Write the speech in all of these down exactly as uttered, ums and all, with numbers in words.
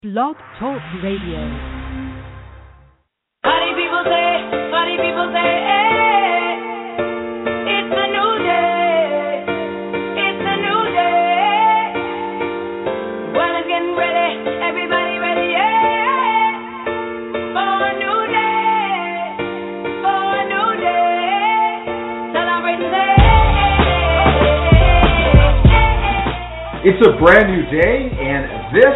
Blog Talk Radio. Funny people say, funny people say, hey, it's a new day, it's a new day. Well, it's getting ready, everybody ready, yeah, for a new day, for a new day. Celebrate today. It's a brand new day, and this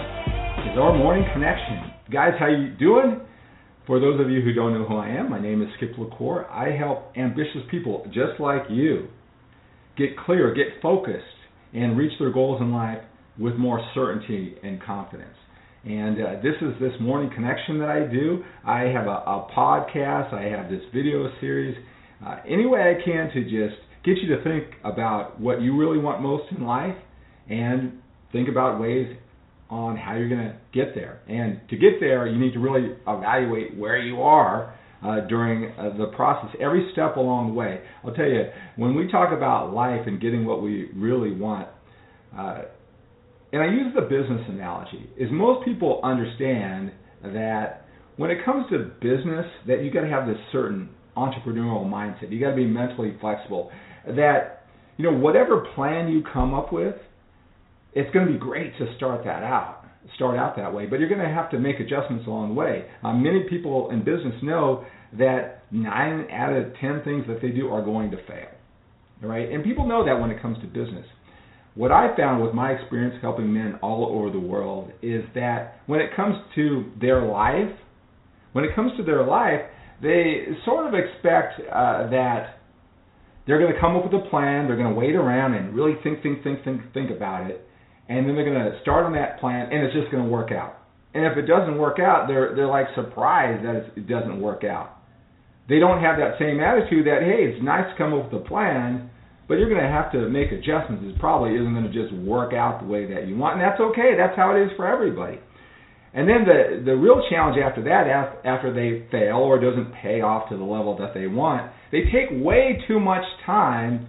is our morning connection. Guys, how you doing? For those of you who don't know who I am, my name is Skip LaCour. I help ambitious people just like you get clear, get focused, and reach their goals in life with more certainty and confidence. And uh, this is this morning connection that I do. I have a, a podcast. I have this video series. Uh, any way I can to just get you to think about what you really want most in life and think about ways on how you're going to get there. And to get there, you need to really evaluate where you are uh, during uh, the process, every step along the way. I'll tell you, when we talk about life and getting what we really want, uh, and I use the business analogy, is most people understand that when it comes to business, that you got to have this certain entrepreneurial mindset. You got to be mentally flexible. That, you know, whatever plan you come up with, it's going to be great to start that out, start out that way, but you're going to have to make adjustments along the way. Uh, many people in business know that nine out of ten things that they do are going to fail, right? And people know that when it comes to business. What I found with my experience helping men all over the world is that when it comes to their life, when it comes to their life, they sort of expect uh, that they're going to come up with a plan, they're going to wait around and really think, think, think, think, think about it. And then they're going to start on that plan, and it's just going to work out. And if it doesn't work out, they're they're like surprised that it doesn't work out. They don't have that same attitude that, hey, it's nice to come up with a plan, but you're going to have to make adjustments. It probably isn't going to just work out the way that you want, and that's okay. That's how it is for everybody. And then the the real challenge after that, after they fail or it doesn't pay off to the level that they want, they take way too much time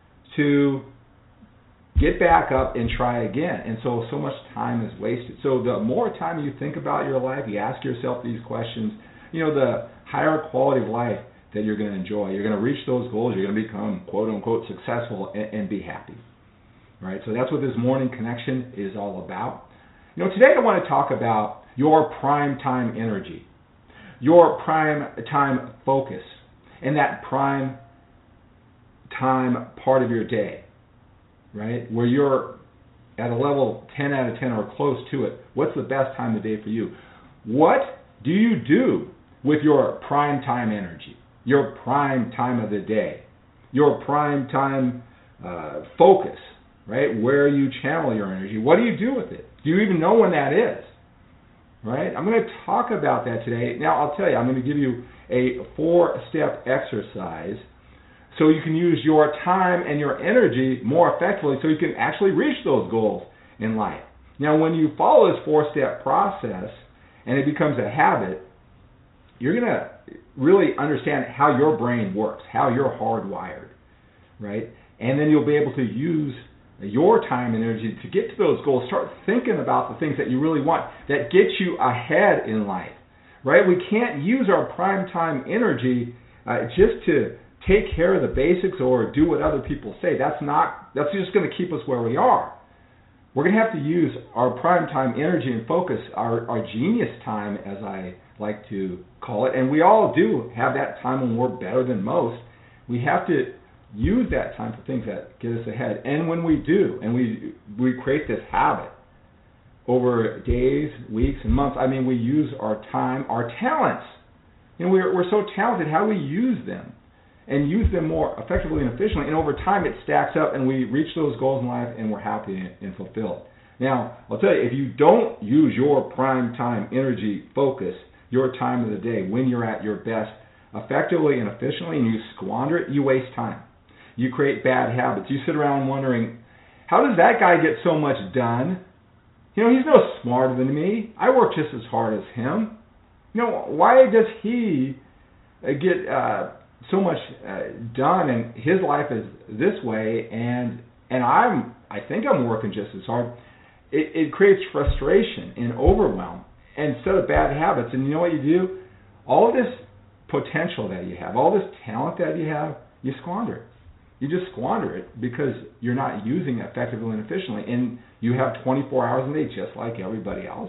to get back up and try again. And so, so much time is wasted. So the more time you think about your life, you ask yourself these questions, you know, the higher quality of life that you're going to enjoy. You're going to reach those goals. You're going to become, quote unquote, successful and, and be happy. Right? So that's what this morning connection is all about. You know, today I want to talk about your prime time energy, your prime time focus, and that prime time part of your day. Right, where you're at a level ten out of ten or close to it. What's the best time of day for you? What do you do with your prime time energy, your prime time of the day, your prime time uh, focus, right, where you channel your energy? What do you do with it? Do you even know when that is? Right, I'm going to talk about that today. Now, I'll tell you, I'm going to give you a four-step exercise so you can use your time and your energy more effectively so you can actually reach those goals in life. Now, when you follow this four-step process and it becomes a habit, you're going to really understand how your brain works, how you're hardwired, right? And then you'll be able to use your time and energy to get to those goals. Start thinking about the things that you really want that get you ahead in life, right? We can't use our prime time energy uh, just to take care of the basics or do what other people say. That's not, that's just going to keep us where we are. We're going to have to use our prime time energy and focus, our, our genius time, as I like to call it, and we all do have that time when we're better than most. We have to use that time for things that get us ahead. And when we do, and we we create this habit over days, weeks, and months, I mean, we use our time, our talents. You know, we're, we're so talented, how do we use them? And use them more effectively and efficiently, and over time it stacks up and we reach those goals in life and we're happy and fulfilled. Now, I'll tell you, if you don't use your prime time energy focus, your time of the day, when you're at your best, effectively and efficiently, and you squander it, you waste time. You create bad habits. You sit around wondering, how does that guy get so much done? You know, he's no smarter than me. I work just as hard as him. You know, why does he get uh, so much uh, done, and his life is this way, and and I'm I think I'm working just as hard. it, it creates frustration and overwhelm instead of bad habits. And you know what you do? All of this potential that you have, all this talent that you have, you squander it. You just squander it because you're not using it effectively and efficiently. And you have twenty-four hours a day just like everybody else.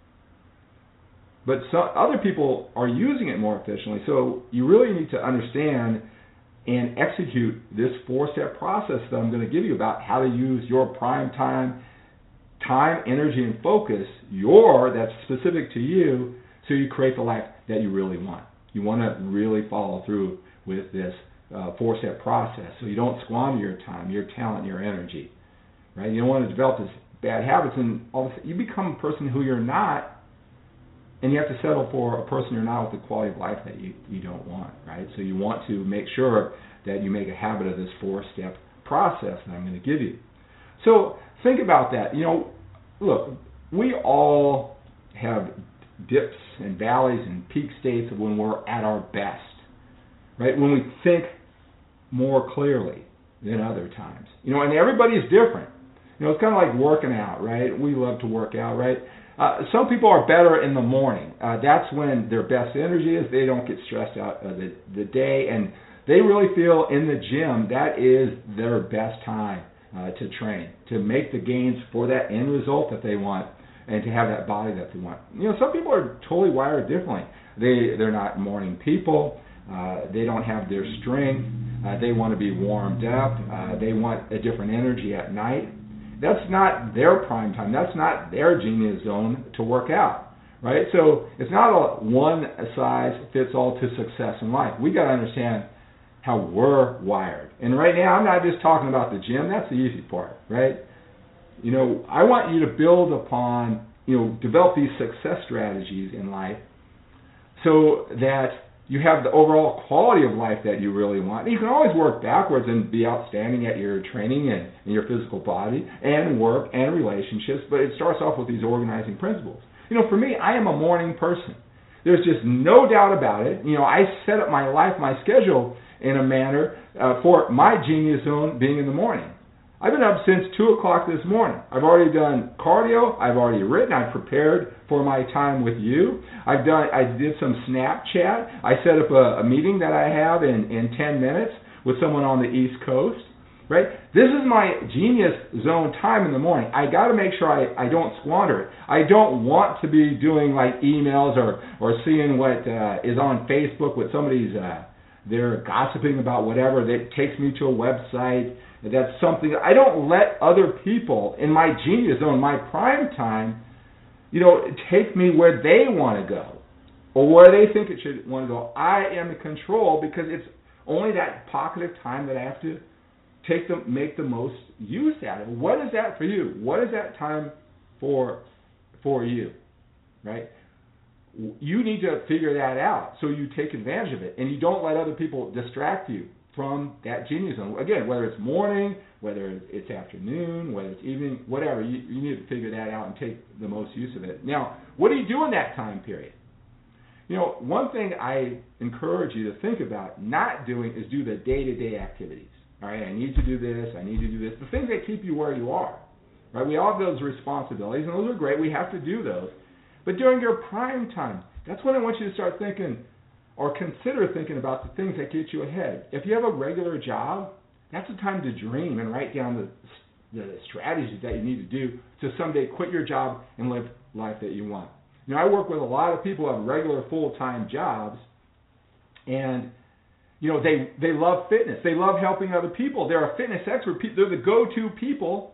But so, other people are using it more efficiently. So you really need to understand and execute this four-step process that I'm going to give you about how to use your prime time, time, energy, and focus, your, that's specific to you, so you create the life that you really want. You want to really follow through with this uh, four-step process so you don't squander your time, your talent, your energy. Right? You don't want to develop these bad habits, and all of a sudden you become a person who you're not, and you have to settle for a person you're not with the quality of life that you, you don't want, right? So you want to make sure that you make a habit of this four-step process that I'm going to give you. So think about that. You know, look, we all have dips and valleys and peak states of when we're at our best, right? When we think more clearly than other times. You know, and everybody is different. You know, it's kind of like working out, right? We love to work out, right? Uh, some people are better in the morning. Uh, that's when their best energy is. They don't get stressed out of the, the day, and they really feel in the gym that is their best time uh, to train, to make the gains for that end result that they want, and to have that body that they want. You know, some people are totally wired differently. They, they're not morning people. Uh, they don't have their strength. Uh, they want to be warmed up. Uh, they want a different energy at night. That's not their prime time. That's not their genius zone to work out, right? So it's not a one size fits all to success in life. We got to understand how we're wired. And right now, I'm not just talking about the gym. That's the easy part, right? You know, I want you to build upon, you know, develop these success strategies in life so that you have the overall quality of life that you really want. You can always work backwards and be outstanding at your training and, and your physical body and work and relationships, but it starts off with these organizing principles. You know, for me, I am a morning person. There's just no doubt about it. You know, I set up my life, my schedule in a manner uh, for my genius zone being in the morning. I've been up since two o'clock this morning. I've already done cardio. I've already written. I've prepared for my time with you. I've done. I did some Snapchat. I set up a, a meeting that I have in, in ten minutes with someone on the East Coast. Right? This is my genius zone time in the morning. I got to make sure I, I don't squander it. I don't want to be doing like emails or, or seeing what uh, is on Facebook with somebody's, uh, they're gossiping about whatever that takes me to a website. That's something, I don't let other people in my genius zone, my prime time, you know, take me where they want to go or where they think it should want to go. I am in control because it's only that pocket of time that I have to take them, make the most use out of it. What is that for you? What is that time for for you, right? You need to figure that out so you take advantage of it and you don't let other people distract you from that genius zone. Again, whether it's morning, whether it's afternoon, whether it's evening, whatever, you, you need to figure that out and take the most use of it. Now, what do you do in that time period? You know, one thing I encourage you to think about not doing is do the day-to-day activities. All right, I need to do this, I need to do this. The things that keep you where you are. Right? We all have those responsibilities, and those are great. We have to do those. But during your prime time, that's when I want you to start thinking or consider thinking about the things that get you ahead. If you have a regular job, that's the time to dream and write down the, the strategies that you need to do to someday quit your job and live life that you want. You know, I work with a lot of people who have regular full-time jobs, and you know, they, they love fitness. They love helping other people. They're a fitness expert. They're the go-to people.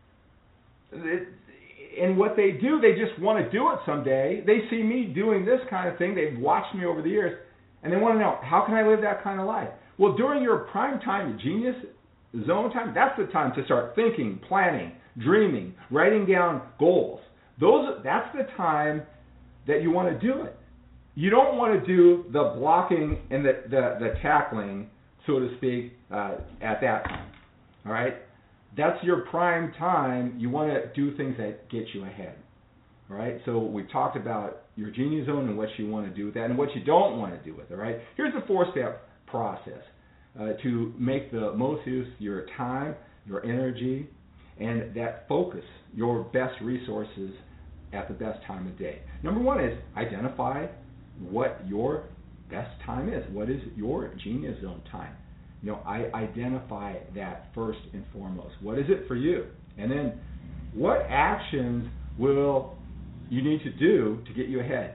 And what they do, they just want to do it someday. They see me doing this kind of thing. They've watched me over the years, and they want to know, how can I live that kind of life? Well, during your prime time, genius zone time, that's the time to start thinking, planning, dreaming, writing down goals. Those, that's the time that you want to do it. You don't want to do the blocking and the, the, the tackling, so to speak, uh, at that time. All right? That's your prime time. You want to do things that get you ahead. All right? So we've talked about your genius zone and what you want to do with that and what you don't want to do with it. All right? Here's a four-step process uh, to make the most use of your time, your energy, and that focus your best resources at the best time of day. Number one is identify what your best time is. What is your genius zone time? You know, I identify that first and foremost. What is it for you? And then what actions will you need to do to get you ahead?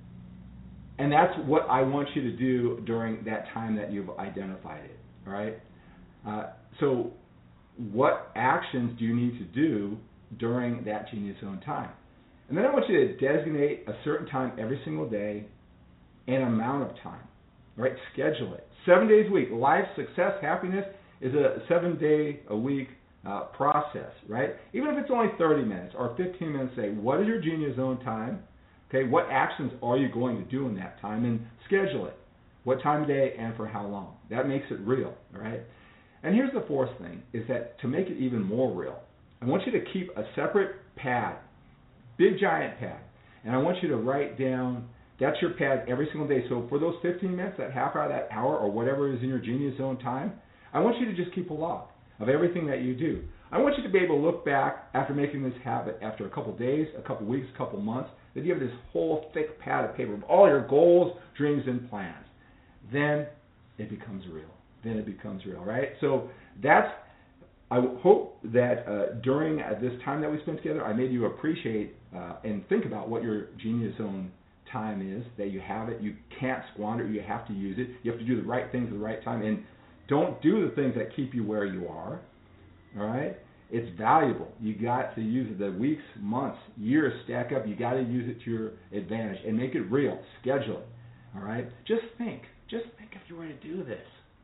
And that's what I want you to do during that time that you've identified it, all right? Uh, so what actions do you need to do during that genius zone time? And then I want you to designate a certain time every single day and amount of time, all right? Schedule it. Seven days a week. Life, success, happiness is a seven-day-a-week uh, process, right? Even if it's only thirty minutes or fifteen minutes a day, what is your genius zone time? Okay, what actions are you going to do in that time? And schedule it. What time of day and for how long? That makes it real, all right? And here's the fourth thing, is that to make it even more real, I want you to keep a separate pad, big giant pad, and I want you to write down, that's your pad every single day. So for those fifteen minutes, that half hour, that hour, or whatever is in your genius zone time, I want you to just keep a log of everything that you do. I want you to be able to look back after making this habit after a couple days, a couple weeks, a couple months, that you have this whole thick pad of paper of all your goals, dreams, and plans. Then it becomes real. Then it becomes real, right? So that's, I hope that uh, during uh, this time that we spent together, I made you appreciate uh, and think about what your genius zone time is, that you have it. You can't squander it. You have to use it. You have to do the right things at the right time. And don't do the things that keep you where you are, all right? It's valuable. You got to use it. The weeks, months, years stack up. You got to use it to your advantage and make it real. Schedule it, all right? Just think. Just think if you were to do this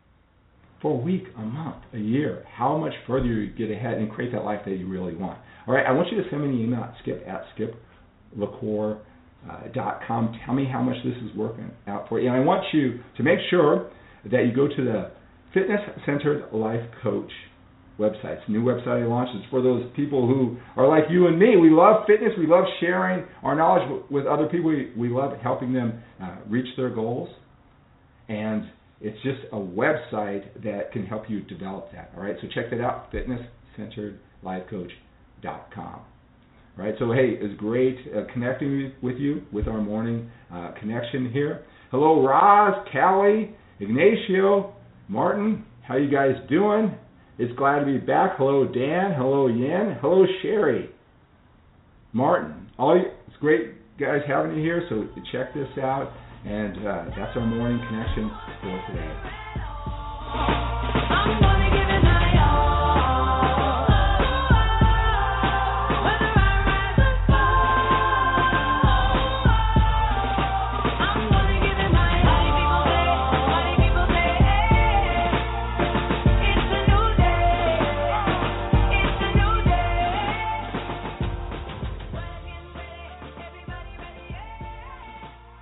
for a week, a month, a year, how much further you get ahead and create that life that you really want. All right, I want you to send me an email at skip at skip lacour dot com. Tell me how much this is working out for you. And I want you to make sure that you go to the Fitness Centered Life Coach website. It's a new website I launched. It's for those people who are like you and me. We love fitness. We love sharing our knowledge with other people. We, we love helping them uh, reach their goals. And it's just a website that can help you develop that. All right, so check that out, fitness centered life coach dot com. All right, so hey, it's great uh, connecting with you with our morning uh, connection here. Hello, Roz, Callie, Ignacio, Martin. How you guys doing? It's glad to be back. Hello, Dan. Hello, Yen. Hello, Sherry. Martin. All you, it's great, guys, having you here. So check this out. And uh, that's our morning connection for today.